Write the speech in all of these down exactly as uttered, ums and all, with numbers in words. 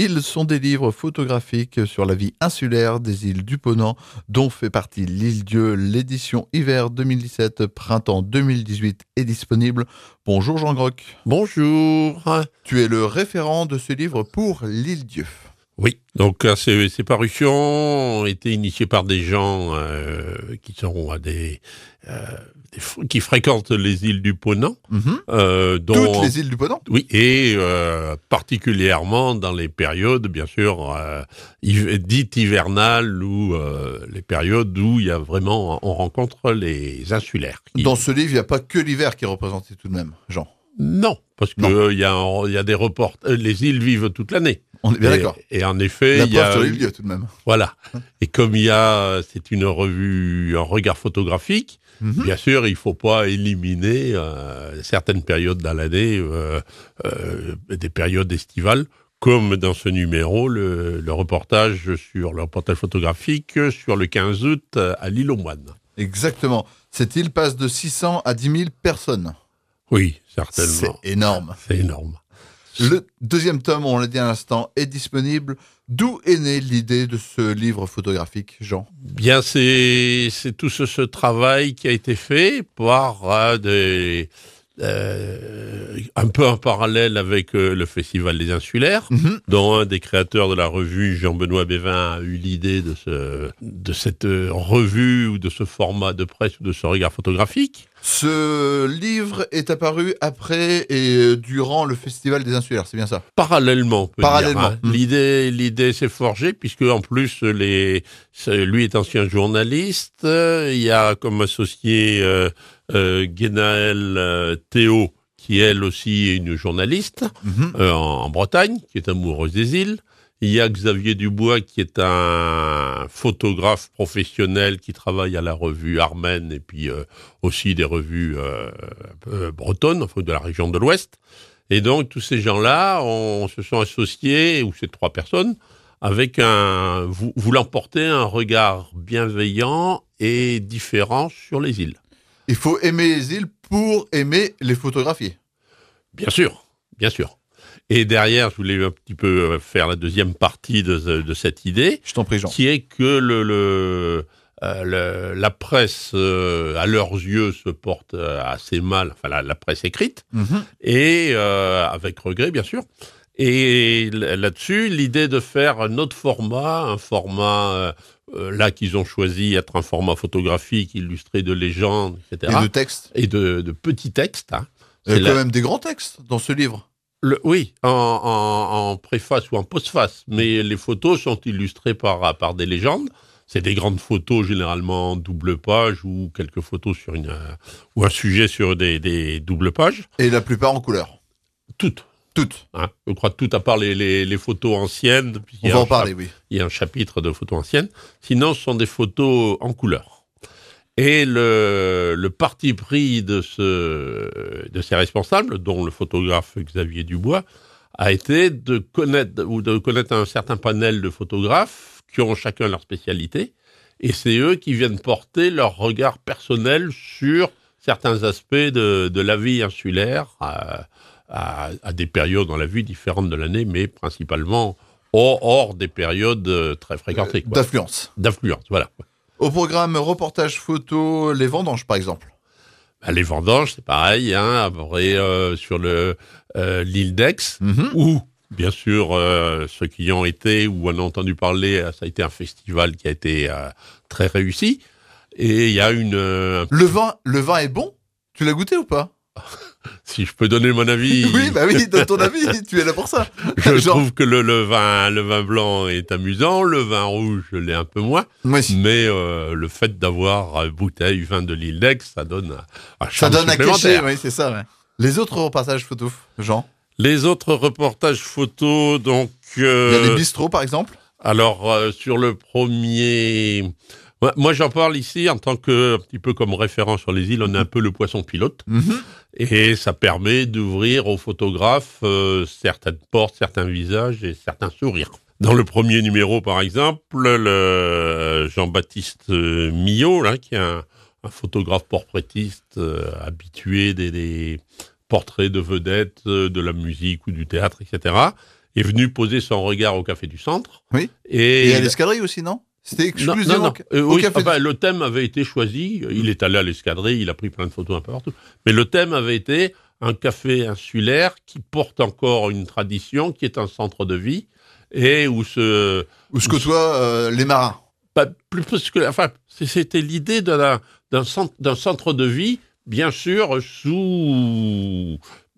Ils sont des livres photographiques sur la vie insulaire des îles du Ponant, dont fait partie l'Île-Dieu. L'édition hiver deux mille dix-sept, printemps deux mille dix-huit est disponible. Bonjour Jean Groc. Bonjour. Tu es le référent de ce livre pour l'Île-Dieu. Oui, donc ces, ces parutions ont été initiées par des gens euh, qui sont à des, euh, des qui fréquentent les îles du Ponant, Mmh. euh, dont, Toutes les îles du Ponant. Oui, et euh, particulièrement dans les périodes, bien sûr, euh, hiv- dites hivernales ou euh, les périodes où il y a vraiment on rencontre les insulaires. Qui... Dans ce livre, il n'y a pas que l'hiver qui est représenté tout de même, Jean. Non, parce que il y a il y a des reports. Les îles vivent toute l'année. On est bien et, d'accord. Et en effet, La il y a preuve sur l'Île-Dieu tout de même. Voilà. Et comme il y a, c'est une revue, un regard photographique, Mmh. bien sûr, il faut pas éliminer euh, certaines périodes dans l'année, euh, euh, des périodes estivales, comme dans ce numéro, le, le reportage sur le reportage photographique sur le quinze août à l'île aux Moines. Exactement. Cette île passe de six cents à dix mille personnes. Oui, certainement. C'est énorme. C'est énorme. Le deuxième tome, on l'a dit à l'instant, est disponible. D'où est née l'idée de ce livre photographique, Jean ? Bien, c'est c'est tout ce, ce travail qui a été fait par euh, des euh, un peu en parallèle avec euh, le Festival des Insulaires, Mmh. dont un des créateurs de la revue, Jean-Benoît Bévin, a eu l'idée de ce de cette euh, revue ou de ce format de presse ou de ce regard photographique. Ce livre est apparu après et durant le Festival des Insulaires, c'est bien ça ? Parallèlement, on peut Parallèlement. dire, hein. Mmh. L'idée, l'idée s'est forgée puisque en plus les, c'est- lui est ancien journaliste. euh, Il y a comme associé euh, euh, Guénaël euh, Théo, qui elle aussi est une journaliste Mmh. euh, en, en Bretagne, qui est amoureuse des îles. Il y a Xavier Dubois, qui est un photographe professionnel qui travaille à la revue Armen et puis euh, aussi des revues euh, euh, bretonnes, enfin de la région de l'Ouest. Et donc, tous ces gens-là, on, se sont associés, ou ces trois personnes, avec un, vou- voulant porter un regard bienveillant et différent sur les îles. Il faut aimer les îles pour aimer les photographier. Bien sûr, bien sûr. Et derrière, je voulais un petit peu faire la deuxième partie de, de cette idée, Je t'en prie, Jean. qui est que le, le, euh, le- la presse, euh, à leurs yeux, se porte euh, assez mal, enfin la, la presse écrite, Mmh. et euh, avec regret, bien sûr. Et l- là-dessus, l'idée de faire un autre format, un format euh, euh, là qu'ils ont choisi être un format photographique illustré de légendes, et Et cetera. de textes. Et de, de petits textes. Hein. Il y a C'est quand la- même des grands textes dans ce livre. le, oui, en, en, en préface ou en postface, mais les photos sont illustrées par, par des légendes. C'est des grandes photos, généralement en double page, ou quelques photos sur une, euh, ou un sujet sur des, des doubles pages. Et la plupart en couleur. Toutes. Toutes. Hein. Je crois toutes à part les, les, les photos anciennes. puis il On y a va un en parler, chap- oui. Il y a un chapitre de photos anciennes. Sinon, ce sont des photos en couleur. Et le, le parti pris de, ce, de ces responsables, dont le photographe Xavier Dubois, a été de connaître, ou de connaître un certain panel de photographes qui ont chacun leur spécialité. Et c'est eux qui viennent porter leur regard personnel sur certains aspects de, de la vie insulaire à, à, à des périodes dans la vie différentes de l'année, mais principalement hors, hors des périodes euh, très fréquentées. quoi. D'affluence. D'affluence, voilà. Au programme reportage photo, les vendanges par exemple. Bah, les vendanges, c'est pareil, hein, après, euh, sur le euh, l'île d'Aix, Mmh. où, bien sûr, euh, ceux qui y ont été ou en ont entendu parler, euh, ça a été un festival qui a été euh, très réussi. Et il y a une... euh, Le vin, le vin est bon ? Tu l'as goûté ou pas ? si je peux donner mon avis... Oui, bah oui, donne ton avis, tu es là pour ça. Je Genre- trouve que le, le vin le vin blanc est amusant, le vin rouge, je l'ai un peu moins, Oui. mais euh, le fait d'avoir euh, bouteille vin de l'île d'Aix, ça donne un, un Ça charme donne un cachet, supplémentaire. oui, c'est ça. Ouais. Les autres reportages photos, Jean. Les autres reportages photos, donc... Il y a euh, les bistrots par exemple. Alors, euh, sur le premier... Ouais, moi, j'en parle ici en tant que, un petit peu comme référent sur les îles, on est un peu le poisson pilote. Mmh. Et ça permet d'ouvrir aux photographes euh, certaines portes, certains visages et certains sourires. Dans le premier numéro, par exemple, le Jean-Baptiste euh, Millot, là, qui est un, un photographe portraitiste euh, habitué des, des portraits de vedettes, euh, de la musique ou du théâtre, et cetera, est venu poser son regard au Café du Centre. Oui. Et, et à l'Escadrille aussi, non? C'était exclusif non, non, non. au, Euh, au oui, Café ah bah, du... le thème avait été choisi. Il est allé à l'Escadrille, il a pris plein de photos un peu partout. Mais le thème avait été un café insulaire qui porte encore une tradition, qui est un centre de vie et où se... Où se côtoient euh, les marins. Pas plus, plus que... Enfin, c'était l'idée d'un, d'un, centre, d'un centre de vie, bien sûr, sous,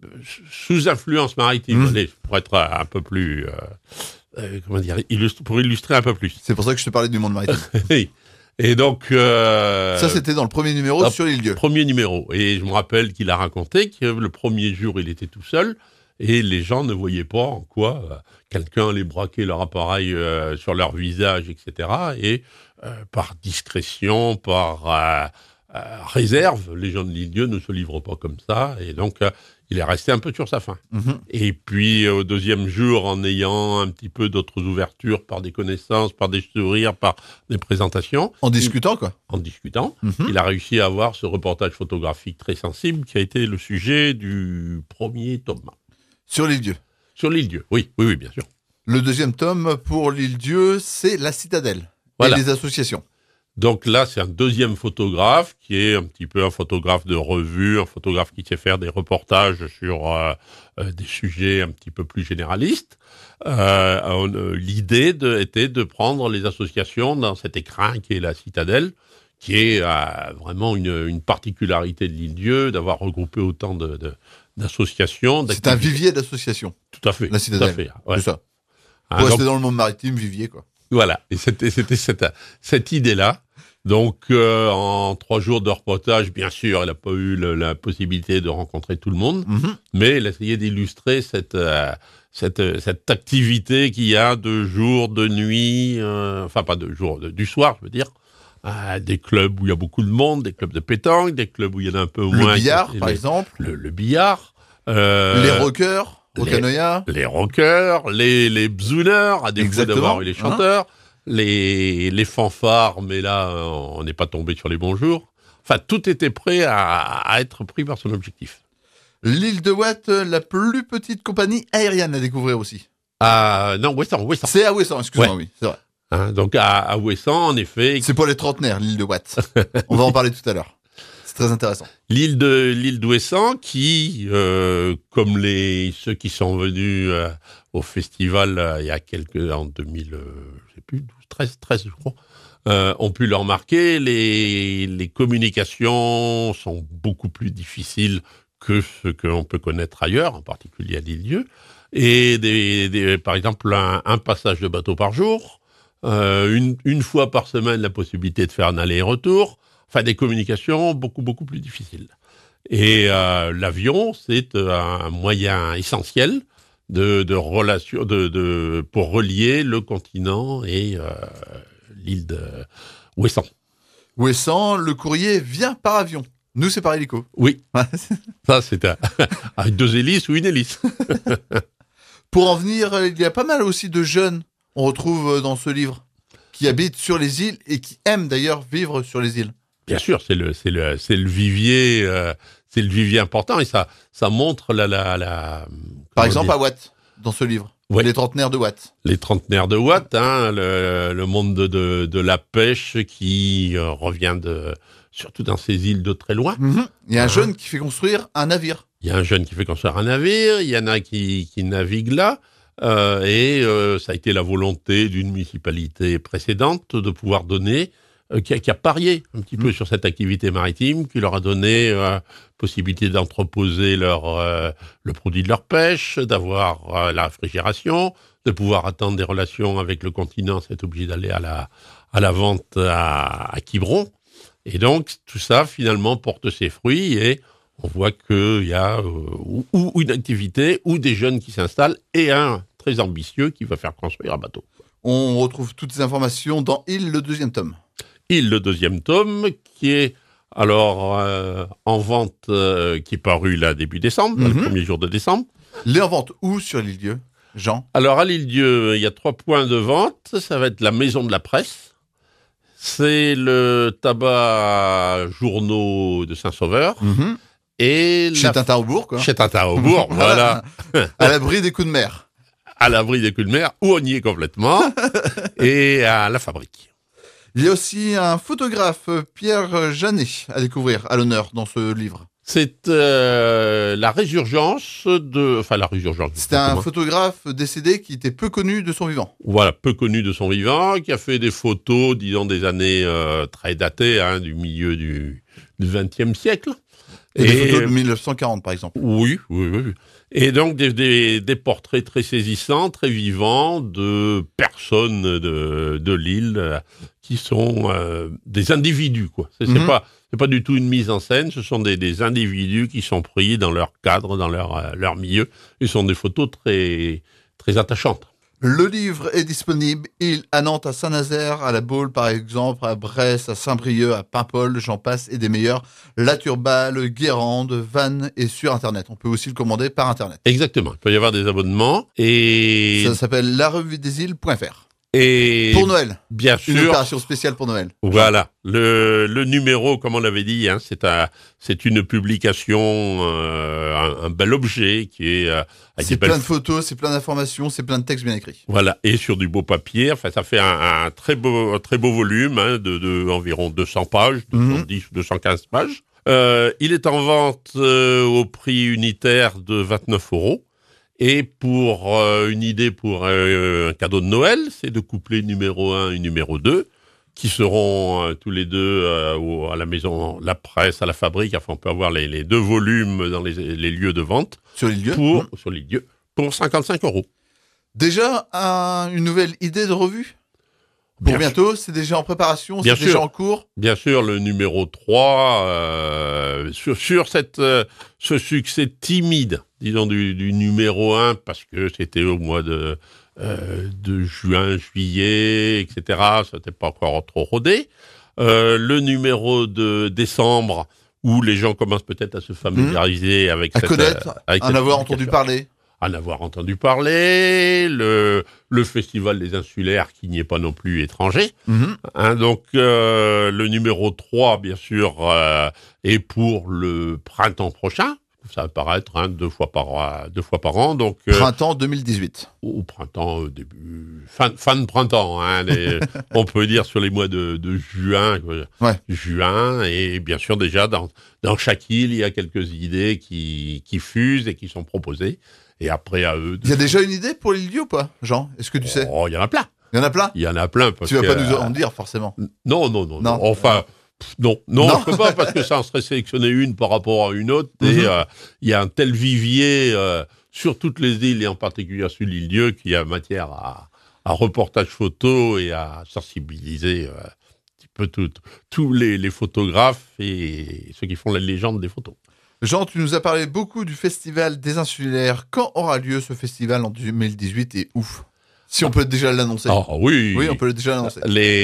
sous influence maritime. Mmh. Allez, pour être un peu plus... Euh, euh, comment dire, illustre, pour illustrer un peu plus. C'est pour ça que je te parlais du monde maritime. Oui. Et donc... Euh, ça, c'était dans le premier numéro sur l'île-dieu. Premier numéro. Et je me rappelle qu'il a raconté que le premier jour, il était tout seul et les gens ne voyaient pas en quoi euh, quelqu'un allait braquer leur appareil euh, sur leur visage, et cetera. Et euh, par discrétion, par euh, euh, réserve, les gens de l'île-dieu ne se livrent pas comme ça. Et donc... Euh, il est resté un peu sur sa faim. Mmh. Et puis, au deuxième jour, en ayant un petit peu d'autres ouvertures par des connaissances, par des sourires, par des présentations. En discutant, quoi. En discutant. Mmh. Il a réussi à avoir ce reportage photographique très sensible qui a été le sujet du premier tome. Sur l'île-dieu. Sur l'île-dieu, oui, oui, oui, bien sûr. Le deuxième tome pour l'île-dieu, c'est La Citadelle. Voilà. Et les associations. Donc là, c'est un deuxième photographe qui est un petit peu un photographe de revue, un photographe qui sait faire des reportages sur euh, euh, des sujets un petit peu plus généralistes. Euh, euh, l'idée de, était de prendre les associations dans cet écrin qui est la Citadelle, qui est euh, vraiment une, une particularité de l'île-dieu, d'avoir regroupé autant de, de, d'associations. C'est un vivier d'associations. Tout à fait. La Citadelle. Tout à fait. Ouais. C'est ça. Hein, Pour donc, rester dans le monde maritime, vivier, quoi. Voilà. Et c'était, c'était cette, cette idée-là. Donc, euh, en trois jours de reportage, bien sûr, elle n'a pas eu le, la possibilité de rencontrer tout le monde, mmh. mais elle a essayé d'illustrer cette, euh, cette, cette activité qu'il y a de jour, de nuit, euh, enfin pas de jour, de, du soir, je veux dire, euh, des clubs où il y a beaucoup de monde, des clubs de pétanque, des clubs où il y en a un peu moins. Le billard, par les, exemple. Le, le billard. Euh, les rockers, au les, canoïa. Les rockers, les, les bzooners, à défaut Exactement. d'avoir eu les chanteurs. Hein. Les, les fanfares, mais là, on n'est pas tombé sur les bons jours. Enfin, tout était prêt à, à être pris par son objectif. L'île de Watt, la plus petite compagnie aérienne à découvrir aussi. Ah, non, Ouessant, Ouessant. C'est à Ouessant, excuse-moi, ouais. oui, c'est vrai. Hein, donc, à, à Ouessant, en effet... C'est pour les trentenaires, l'île de Watt. On va en parler tout à l'heure. C'est très intéressant. L'île de l'île d'Ouessant, qui, euh, comme les ceux qui sont venus euh, au festival euh, il y a quelques... en deux mille... Euh, je sais plus, douze, treize, treize, je crois, euh, ont pu le remarquer, les, les communications sont beaucoup plus difficiles que ce qu'on peut connaître ailleurs, en particulier à l'île-dieu. Et des, des, par exemple, un, un passage de bateau par jour, euh, une, une fois par semaine, la possibilité de faire un aller-retour, enfin des communications beaucoup, beaucoup plus difficiles. Et euh, l'avion, c'est un moyen essentiel de, de relation, de, de, pour relier le continent et euh, l'île de Ouessant. Ouessant, le courrier vient par avion. Nous, c'est par hélico. Oui. Ça, c'est un, avec deux hélices ou une hélice. Pour en venir, il y a pas mal aussi de jeunes, on retrouve dans ce livre, qui habitent sur les îles et qui aiment d'ailleurs vivre sur les îles. Bien sûr, c'est le, c'est le, c'est le vivier, euh, c'est le vivier important et ça, ça montre la, la, la. Par exemple, dire à Watt, dans ce livre. Oui. Les trentenaires de Watt. Les trentenaires de Watt, hein, le, le monde de, de, de la pêche qui euh, revient de, surtout dans ces îles de très loin. Mmh. Il y a un hein. jeune qui fait construire un navire. Il y a un jeune qui fait construire un navire, il y en a qui, qui navigue là, euh, et euh, ça a été la volonté d'une municipalité précédente de pouvoir donner, euh, qui, a, qui a parié un petit mmh. peu sur cette activité maritime, qui leur a donné euh, possibilité d'entreposer leur, euh, le produit de leur pêche, d'avoir euh, la réfrigération, de pouvoir attendre des relations avec le continent, c'est obligé d'aller à la, à la vente à, à Quiberon. Et donc, tout ça, finalement, porte ses fruits et on voit qu'il y a euh, ou, ou une activité ou des jeunes qui s'installent et un très ambitieux qui va faire construire un bateau. On retrouve toutes ces informations dans Il, le deuxième tome. Il, le deuxième tome, qui est alors euh, en vente, euh, qui est paru là début décembre, mm-hmm. le premier jour de décembre. Il est en vente où sur l'île-dieu, Jean? Alors, à l'île-dieu, il y a trois points de vente. Ça va être la Maison de la Presse. C'est le tabac journaux de Saint-Sauveur. Mm-hmm. Et chez la... Tintin au bourg, quoi. Chez Tintin au bourg, voilà. À l'abri des coups de mer. à l'abri des coups de mer, où on y est complètement, et à la fabrique. Il y a aussi un photographe, Pierre Janet, à découvrir à l'honneur dans ce livre. C'est euh, la résurgence de... Enfin, la résurgence. C'était un photographe décédé qui était peu connu de son vivant. Voilà, peu connu de son vivant, qui a fait des photos, disons, des années euh, très datées, hein, du milieu du vingtième siècle. Et, et des photos de mille neuf cent quarante, par exemple. Oui, oui, oui. Et donc, des, des, des portraits très saisissants, très vivants, de personnes de, de l'île euh, qui sont euh, des individus, quoi. C'est, mm-hmm. c'est pas... C'est pas du tout une mise en scène, ce sont des, des individus qui sont pris dans leur cadre, dans leur, euh, leur milieu. Ce sont des photos très, très attachantes. Le livre est disponible, il à Nantes, à Saint-Nazaire, à La Baule par exemple, à Brest, à Saint-Brieuc, à Paimpol, j'en passe et des meilleurs. La Turballe, Guérande, Vannes et sur Internet. On peut aussi le commander par Internet. Exactement, il peut y avoir des abonnements et... Ça s'appelle la revue des îles point f r. Et pour Noël, bien sûr, une opération spéciale pour Noël. Voilà, le, le numéro, comme on l'avait dit, hein, c'est, un, c'est une publication, euh, un, un bel objet qui est... Euh, avec c'est plein belles... de photos, c'est plein d'informations, c'est plein de textes bien écrits. Voilà, et sur du beau papier, enfin ça fait un, un très beau, un très beau volume, hein, de, de environ deux cents pages, deux cent dix ou deux cent quinze pages. Euh, il est en vente euh, au prix unitaire de vingt-neuf euros. Et pour euh, une idée pour euh, un cadeau de Noël, c'est de coupler numéro un et numéro deux, qui seront euh, tous les deux euh, au, à la maison, la presse, à la fabrique. Enfin, on peut avoir les, les deux volumes dans les, les lieux de vente. Sur les lieux pour, mmh. Sur les lieux, pour cinquante-cinq euros. Déjà, un, une nouvelle idée de revue pour Bien bientôt, sûr. C'est déjà en préparation, Bien c'est sûr. déjà en cours. Bien sûr, le numéro trois, euh, sur, sur cette, euh, ce succès timide, disons, du, du numéro un, parce que c'était au mois de, euh, de juin, juillet, et cetera. Ça n'était pas encore trop rodé. Euh, le numéro de décembre, où les gens commencent peut-être à se familiariser mmh. avec à cette... connaître, euh, avec à en avoir entendu parler. En avoir entendu parler, le, le festival des insulaires qui n'y est pas non plus étranger. Mmh. Hein, donc euh, le numéro trois, bien sûr, euh, est pour le printemps prochain. Ça va paraître hein, deux fois par deux fois par an. Donc euh, printemps deux mille dix-huit. Au printemps euh, début fin fin de printemps. Hein, les, on peut dire sur les mois de, de juin, ouais. juin et bien sûr déjà dans dans chaque île il y a quelques idées qui qui fusent et qui sont proposées. Et après, à eux... Il y a déjà une idée pour l'île ou pas, Jean? Est-ce que tu sais? Oh, il y en a plein. Il y en a plein? Il y en a plein. Parce tu vas que, pas nous en dire, forcément. Non, non, non. non. Enfin, pff, non. Non, non. Je peux pas, parce que ça en serait sélectionné une par rapport à une autre. Mm-hmm. Et euh, il y a un tel vivier euh, sur toutes les îles, et en particulier sur l'île Dieu, qu'il y a matière à, à reportage photo et à sensibiliser euh, un petit peu tous les, les photographes et ceux qui font la légende des photos. Jean, tu nous as parlé beaucoup du Festival des Insulaires. Quand aura lieu ce festival en deux mille dix-huit et où? Si on peut déjà l'annoncer. Ah oui. Oui, on peut déjà l'annoncer.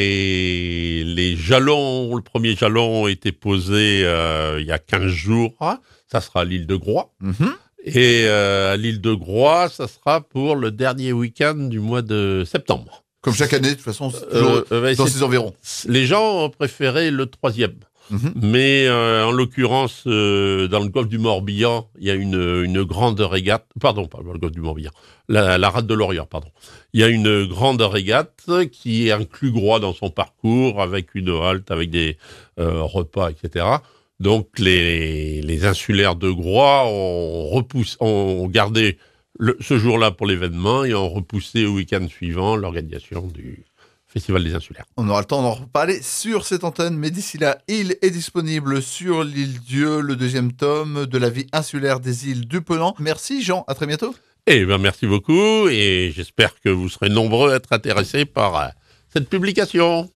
Les, les jalons, le premier jalon a été posé euh, il y a quinze jours. Ça sera à l'île de Groix. Mm-hmm. Et euh, à l'île de Groix, ça sera pour le dernier week-end du mois de septembre. Comme chaque année, de toute façon, c'est toujours euh, euh, dans ces environs. Les gens ont préféré le troisième. Mmh. Mais euh, en l'occurrence, euh, dans le golfe du Morbihan, il y a une, une grande régate, pardon, pas le golfe du Morbihan, la, la rade de l'Orient, pardon. Il y a une grande régate qui inclut Groix dans son parcours, avec une halte, avec des euh, repas, et cetera. Donc les, les insulaires de Groix ont, repoussé, ont gardé le, ce jour-là pour l'événement et ont repoussé au week-end suivant l'organisation du Festival des Insulaires. On aura le temps d'en reparler sur cette antenne, mais d'ici là, il est disponible sur l'île Dieu, le deuxième tome de la vie insulaire des îles du Ponant. Merci Jean, à très bientôt. Eh bien, merci beaucoup et j'espère que vous serez nombreux à être intéressés par cette publication.